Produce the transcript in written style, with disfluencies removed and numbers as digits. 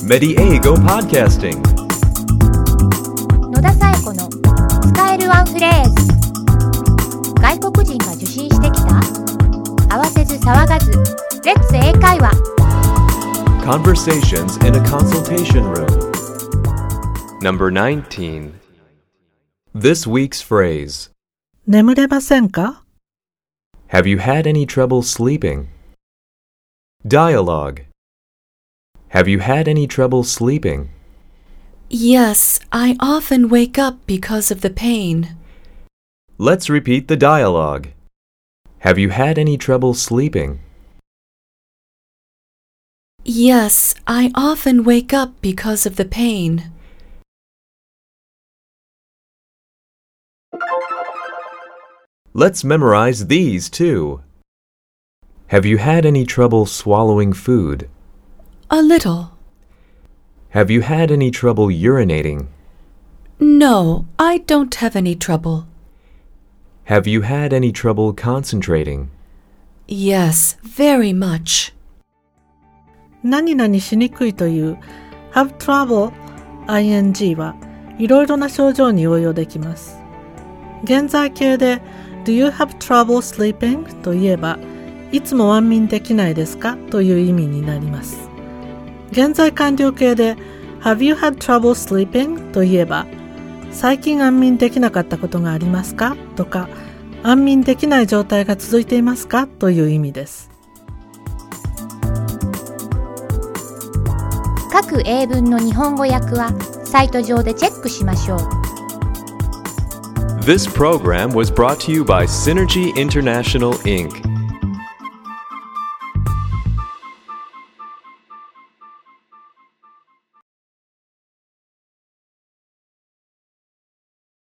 Mediego Podcasting 野田紗友子の使えるワンフレーズ。外国人が受信してきた？慌てず騒がずレッツ英会話。 Conversations in a Consultation Room Number 19 This week's phrase 眠れませんか？ Have you had any trouble sleeping? Dialogue Have you had any trouble sleeping? Yes, I often wake up because of the pain. Let's repeat the dialogue. Have you had any trouble sleeping? Yes, I often wake up because of the pain. Let's memorize these too. Have you had any trouble swallowing food? A little. Have you had any trouble urinating? No, I don't have any trouble. Have you had any trouble concentrating? Yes, very much. 何々しにくいという have trouble ing はいろいろな症状に応用できます。現在形で Do you have trouble sleeping? といえばいつも安眠できないですかという意味になります。現在完了形で Have you had trouble sleeping? といえば最近安眠できなかったことがありますかとか安眠できない状態が続いていますかという意味です。 各英文の日本語訳はサイト上でチェックしましょう。 This program was brought to you by Synergy International Inc.